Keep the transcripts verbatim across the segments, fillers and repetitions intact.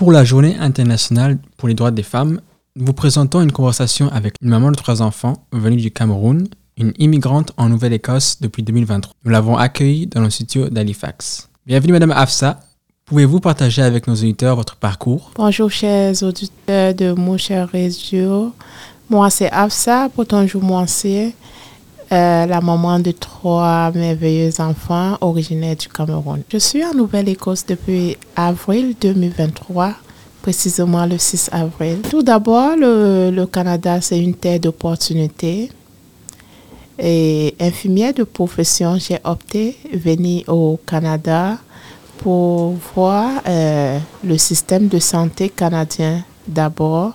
pour la Journée internationale pour les droits des femmes, nous vous présentons une conversation avec une maman de trois enfants venue du Cameroun, une immigrante en Nouvelle-Écosse depuis deux mille vingt-trois. Nous l'avons accueillie dans le studio d'Halifax. Bienvenue Madame Afsa. Pouvez-vous partager avec nos auditeurs votre parcours? Bonjour chers auditeurs de Mon Cher Radio. Moi c'est Afsa, Potonjou Moansé, euh, la maman de trois merveilleux enfants originaires du Cameroun. Je suis en Nouvelle-Écosse depuis avril deux mille vingt-trois, précisément le six avril. Tout d'abord, le, le Canada c'est une terre d'opportunités. Et infirmière de profession, j'ai opté venir au Canada pour voir euh, le système de santé canadien d'abord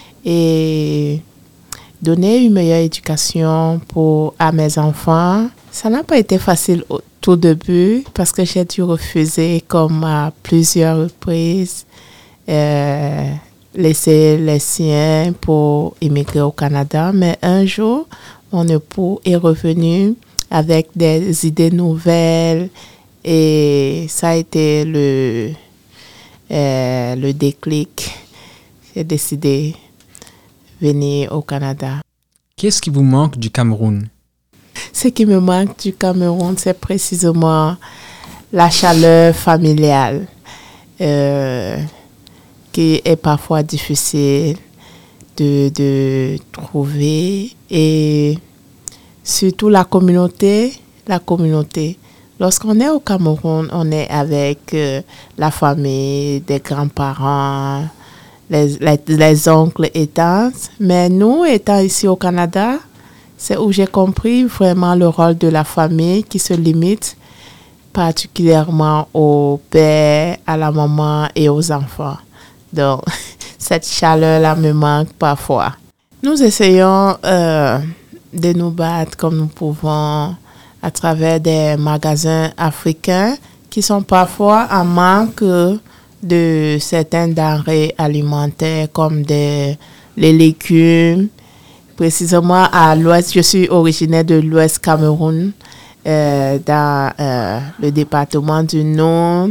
et donner une meilleure éducation pour, à mes enfants. Ça n'a pas été facile au tout début parce que j'ai dû refuser comme à plusieurs reprises euh, laisser les siens pour immigrer au Canada. Mais un jour, mon époux est revenu avec des idées nouvelles. Et ça a été le, euh, le déclic. J'ai décidé de venir au Canada. Qu'est-ce qui vous manque du Cameroun? Ce qui me manque du Cameroun, c'est précisément la chaleur familiale, euh, qui est parfois difficile de, de trouver. Et surtout la communauté, la communauté. Lorsqu'on est au Cameroun, on est avec euh, la famille, des grands-parents, les, les, les oncles et tantes. Mais nous, étant ici au Canada, c'est où j'ai compris vraiment le rôle de la famille qui se limite particulièrement au père, à la maman et aux enfants. Donc, cette chaleur-là me manque parfois. Nous essayons euh, de nous battre comme nous pouvons à travers des magasins africains qui sont parfois en manque de certaines denrées alimentaires comme des, les légumes. Précisément à l'ouest, je suis originaire de l'ouest Cameroun, euh, dans euh, le département du Nord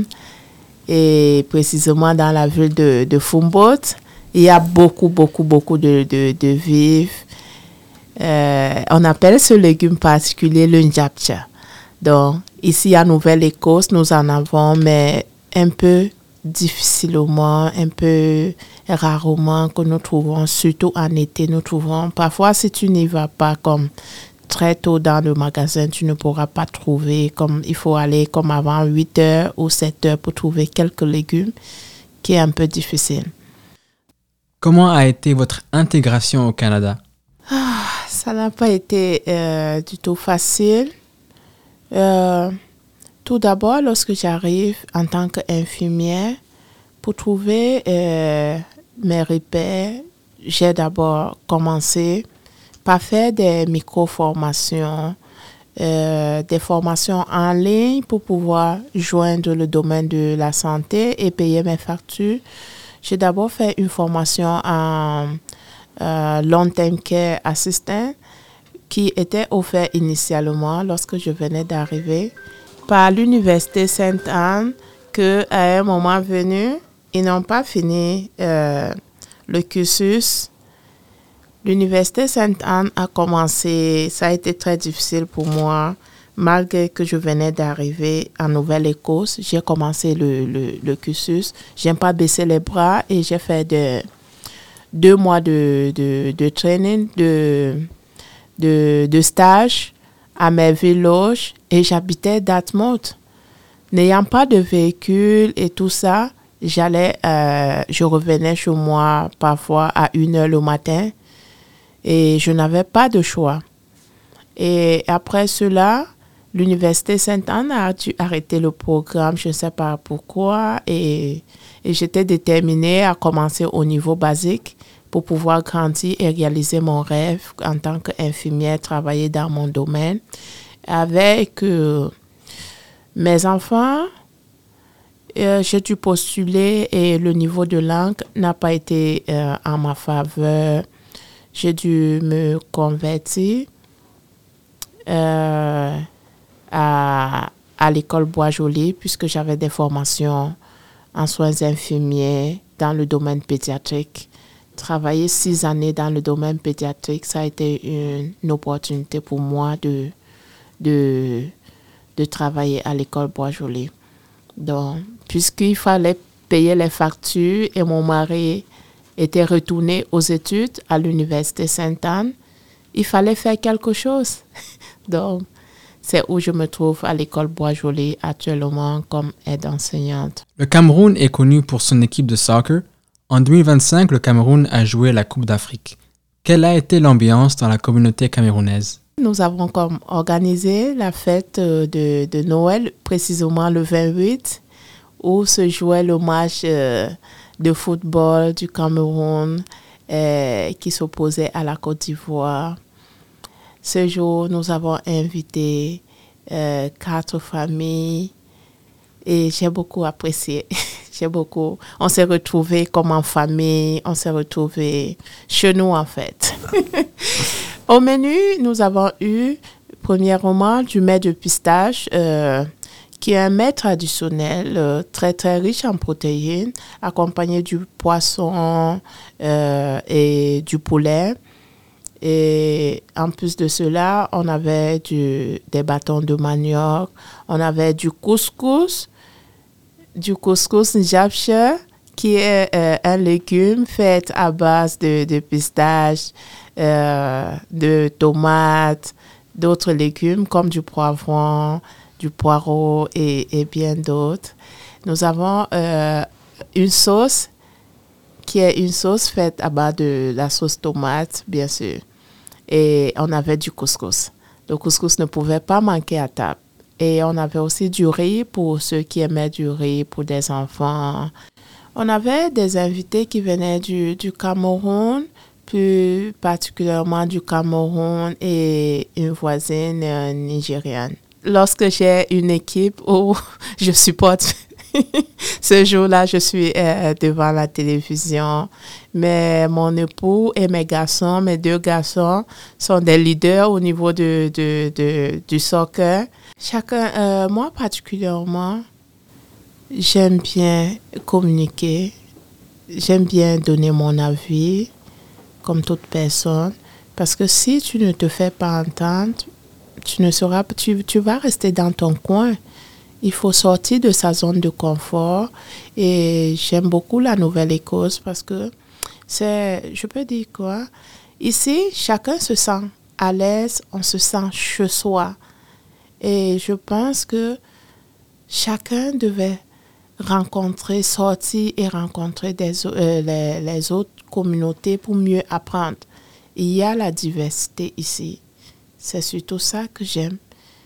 et précisément dans la ville de, de Fumboth. Il y a beaucoup, beaucoup, beaucoup de, de, de vivres. Euh, on appelle ce légume particulier le njapcha. Donc, ici à Nouvelle-Écosse, nous en avons, mais un peu difficilement, un peu rarement que nous trouvons, surtout en été, nous trouvons. Parfois, si tu n'y vas pas comme très tôt dans le magasin, tu ne pourras pas trouver, comme il faut aller comme avant huit heures ou sept heures pour trouver quelques légumes, qui est un peu difficile. Comment a été votre intégration au Canada? Ah, ça n'a pas été euh, du tout facile. Euh, tout d'abord, lorsque j'arrive en tant qu'infirmière, pour trouver euh, mes repères, j'ai d'abord commencé par faire des micro-formations, euh, des formations en ligne pour pouvoir joindre le domaine de la santé et payer mes factures. J'ai d'abord fait une formation en Euh, long-term care assistant qui était offert initialement lorsque je venais d'arriver par l'université Sainte-Anne que à un moment venu ils n'ont pas fini euh, le cursus. L'université Sainte-Anne a commencé, ça a été très difficile pour moi malgré que je venais d'arriver en Nouvelle-Écosse. J'ai commencé le, le, le cursus, j'ai pas baissé les bras et j'ai fait de deux mois de, de, de training, de, de, de stage à Melville-Loge et j'habitais Dartmouth. N'ayant pas de véhicule et tout ça, j'allais, euh, je revenais chez moi parfois à une heure le matin et je n'avais pas de choix. Et après cela, l'université Sainte-Anne a dû arrêter le programme, je ne sais pas pourquoi, et, et j'étais déterminée à commencer au niveau basique pour pouvoir grandir et réaliser mon rêve en tant qu'infirmière, travailler dans mon domaine. Avec euh, mes enfants, euh, j'ai dû postuler et le niveau de langue n'a pas été euh, en ma faveur. J'ai dû me convertir euh, à, à l'école Bois-Joli puisque j'avais des formations en soins infirmiers dans le domaine pédiatrique. Travailler six années dans le domaine pédiatrique, ça a été une, une opportunité pour moi de, de, de travailler à l'école Boisjoli. Donc, puisqu'il fallait payer les factures et mon mari était retourné aux études à l'Université Sainte-Anne, il fallait faire quelque chose. Donc, c'est où je me trouve à l'école Boisjoli actuellement comme aide enseignante. Le Cameroun est connu pour son équipe de soccer. En deux mille vingt-cinq, le Cameroun a joué la Coupe d'Afrique. Quelle a été l'ambiance dans la communauté camerounaise? Nous avons comme organisé la fête de, de Noël, précisément le vingt-huit, où se jouait le match euh, de football du Cameroun euh, qui s'opposait à la Côte d'Ivoire. Ce jour, nous avons invité euh, quatre familles et j'ai beaucoup apprécié. J'ai beaucoup. On s'est retrouvés comme en famille, on s'est retrouvés chez nous en fait. Au menu, nous avons eu premièrement du mets de pistache, euh, qui est un mets traditionnel euh, très très riche en protéines, accompagné du poisson euh, et du poulet. Et en plus de cela, on avait du, des bâtons de manioc, on avait du couscous, du couscous njapche, qui est euh, un légume fait à base de, de pistaches, euh, de tomates, d'autres légumes comme du poivron, du poireau et, et bien d'autres. Nous avons euh, une sauce qui est une sauce faite à base de la sauce tomate, bien sûr. Et on avait du couscous. Le couscous ne pouvait pas manquer à table. Et on avait aussi du riz pour ceux qui aimaient du riz pour des enfants. On avait des invités qui venaient du, du Cameroun, plus particulièrement du Cameroun et une voisine euh, nigériane. Lorsque j'ai une équipe où je supporte, ce jour-là, je suis euh, devant la télévision. Mais mon époux et mes garçons, mes deux garçons, sont des leaders au niveau de, de, de, du soccer. Chacun, euh, moi particulièrement, j'aime bien communiquer. J'aime bien donner mon avis, comme toute personne. Parce que si tu ne te fais pas entendre, tu ne seras, tu, tu vas rester dans ton coin. Il faut sortir de sa zone de confort. Et j'aime beaucoup la Nouvelle-Écosse parce que c'est, je peux dire quoi, ici, chacun se sent à l'aise, on se sent chez soi. Et je pense que chacun devait rencontrer, sortir et rencontrer des, euh, les, les autres communautés pour mieux apprendre. Il y a la diversité ici. C'est surtout ça que j'aime.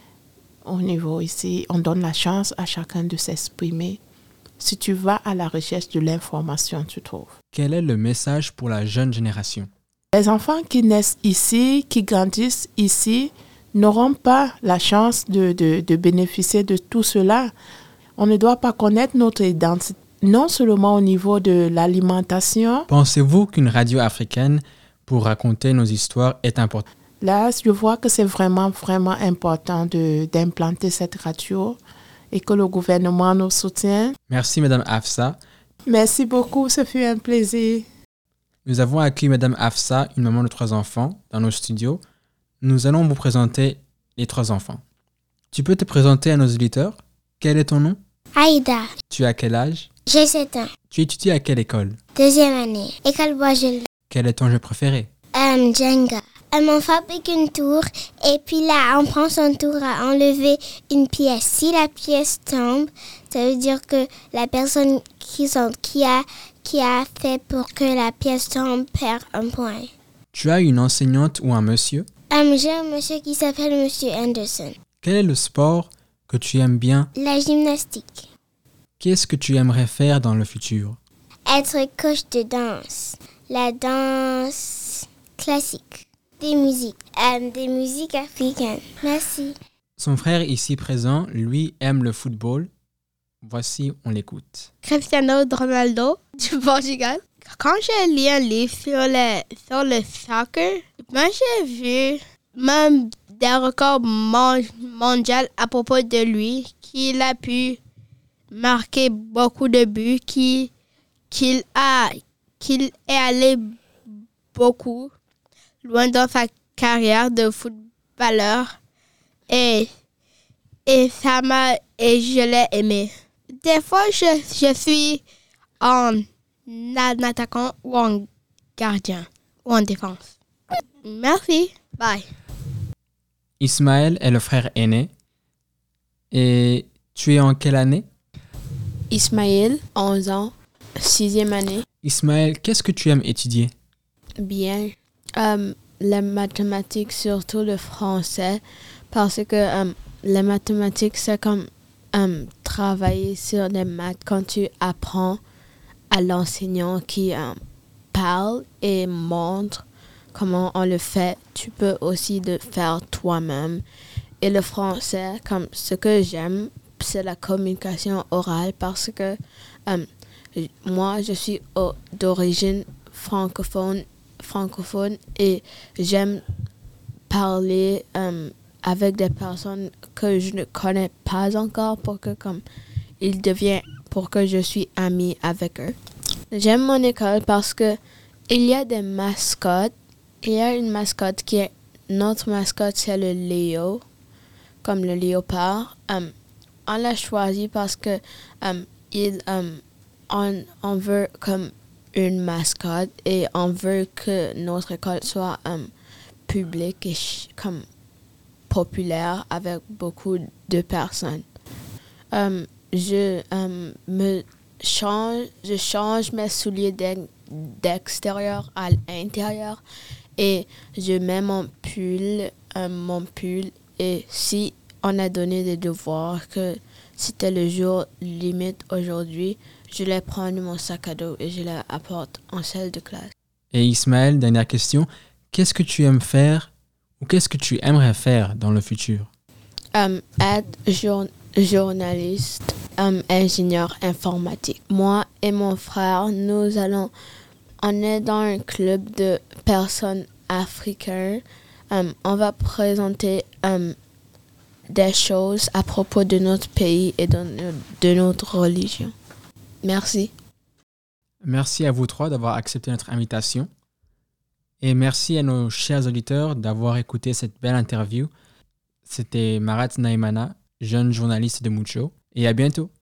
Au niveau ici, on donne la chance à chacun de s'exprimer. Si tu vas à la recherche de l'information, tu trouves. Quel est le message pour la jeune génération? Les enfants qui naissent ici, qui grandissent ici, n'auront pas la chance de, de, de bénéficier de tout cela. On ne doit pas connaître notre identité, non seulement au niveau de l'alimentation. Pensez-vous qu'une radio africaine pour raconter nos histoires est importante? Là, je vois que c'est vraiment, vraiment important de, d'implanter cette radio et que le gouvernement nous soutienne. Merci, Madame Afsa. Merci beaucoup, ce fut un plaisir. Nous avons accueilli Madame Afsa, une maman de trois enfants, dans nos studios. Nous allons vous présenter les trois enfants. Tu peux te présenter à nos auditeurs? Quel est ton nom? Aïda. Tu as quel âge? J'ai sept ans. Tu étudies à quelle école? Deuxième année. École Boisjoli. Quel est ton jeu préféré? Um, Jenga. Um, on fabrique une tour et puis là, on prend son tour à enlever une pièce. Si la pièce tombe, ça veut dire que la personne qui, sont, qui, a, qui a fait pour que la pièce tombe perd un point. Tu as une enseignante ou un monsieur? Um, j'ai un monsieur qui s'appelle Monsieur Anderson. Quel est le sport que tu aimes bien? La gymnastique. Qu'est-ce que tu aimerais faire dans le futur? Être coach de danse. La danse classique. Des musiques. Um, des musiques africaines. Merci. Son frère ici présent, lui, aime le football. Voici, on l'écoute. Cristiano Ronaldo du Portugal. Quand j'ai lu un livre sur le, sur le soccer, moi j'ai vu même des records mon, mondiaux à propos de lui, qu'il a pu marquer beaucoup de buts, qu'il qu'il a qu'il est allé beaucoup loin dans sa carrière de footballeur et et ça m'a et je l'ai aimé. Des fois je je suis en attaquant ou en gardien ou en défense. Merci. Bye. Ismaël est le frère aîné. Et tu es en quelle année? Ismaël, onze ans, sixième année. Ismaël, qu'est-ce que tu aimes étudier? Bien. Um, les mathématiques, surtout le français, parce que um, les mathématiques, c'est comme um, travailler sur les maths quand tu apprends à l'enseignant qui um, parle et montre comment on le fait. Tu peux aussi le faire toi-même. Et le français, comme ce que j'aime, c'est la communication orale parce que um, moi, je suis oh, d'origine francophone, francophone et j'aime parler um, avec des personnes que je ne connais pas encore pour que comme ils deviennent, pour que je suis amie avec eux. J'aime mon école parce que il y a des mascottes. Il y a une mascotte qui est notre mascotte, c'est le Léo, comme le léopard. Um, on l'a choisi parce que um, il, um, on, on veut comme une mascotte et on veut que notre école soit um, publique et ch- comme populaire avec beaucoup de personnes. Um, je um, me change, je change mes souliers d'ex- d'extérieur à l'intérieur et je mets mon pull, um, mon pull et si on a donné des devoirs que c'était le jour limite aujourd'hui, je les prends dans mon sac à dos et je les apporte en salle de classe. Et Ismaël, dernière question, qu'est-ce que tu aimes faire ou qu'est-ce que tu aimerais faire dans le futur? Um, être jour- journaliste, um, ingénieur informatique. Moi et mon frère, nous allons, on est dans un club de personnes africaines. Um, on va présenter um, des choses à propos de notre pays et de, de notre religion. Merci. Merci à vous trois d'avoir accepté notre invitation. Et merci à nos chers auditeurs d'avoir écouté cette belle interview. C'était Marat Naimana, jeune journaliste de Mucho. Et à bientôt.